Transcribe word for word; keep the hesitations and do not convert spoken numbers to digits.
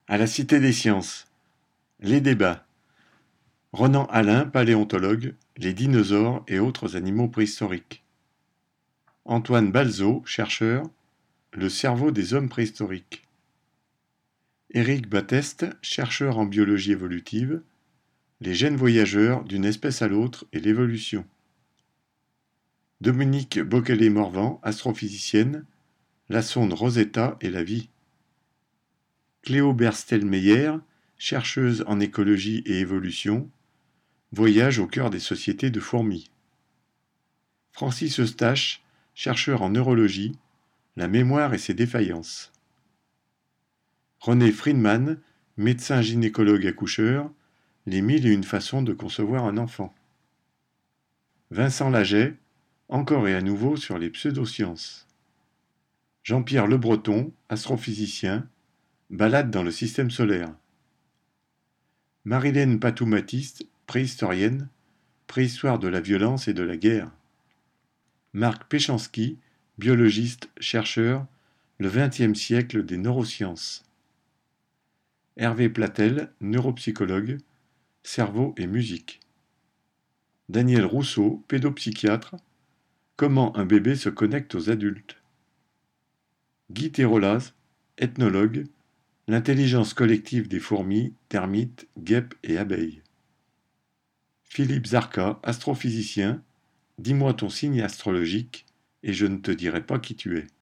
À la Cité des Sciences. Les débats. Ronan Alain, paléontologue, les dinosaures et autres animaux préhistoriques. Antoine Balzo, chercheur, le cerveau des hommes préhistoriques. Éric Batteste, chercheur en biologie évolutive, les gènes voyageurs d'une espèce à l'autre et l'évolution. Dominique Bocquelet-Morvan, astrophysicienne, la sonde Rosetta et la vie. Cléo Berstel-Meyer, chercheuse en écologie et évolution, voyage au cœur des sociétés de fourmis. Francis Eustache, chercheur en neurologie, la mémoire et ses défaillances. René Friedman, médecin gynécologue accoucheur, les mille et une façons de concevoir un enfant. Vincent Laget, encore et à nouveau sur les pseudosciences. Jean-Pierre Le Breton, astrophysicien, balade dans le système solaire. Marilène Patou-Matiste, préhistorienne, préhistoire de la violence et de la guerre. Marc Péchanski, biologiste, chercheur, le vingtième siècle des neurosciences. Hervé Platel, neuropsychologue, cerveau et musique. Daniel Rousseau, pédopsychiatre, comment un bébé se connecte aux adultes. Guy Terrolas, ethnologue, l'intelligence collective des fourmis, termites, guêpes et abeilles. Philippe Zarka, astrophysicien, dis-moi ton signe astrologique et je ne te dirai pas qui tu es.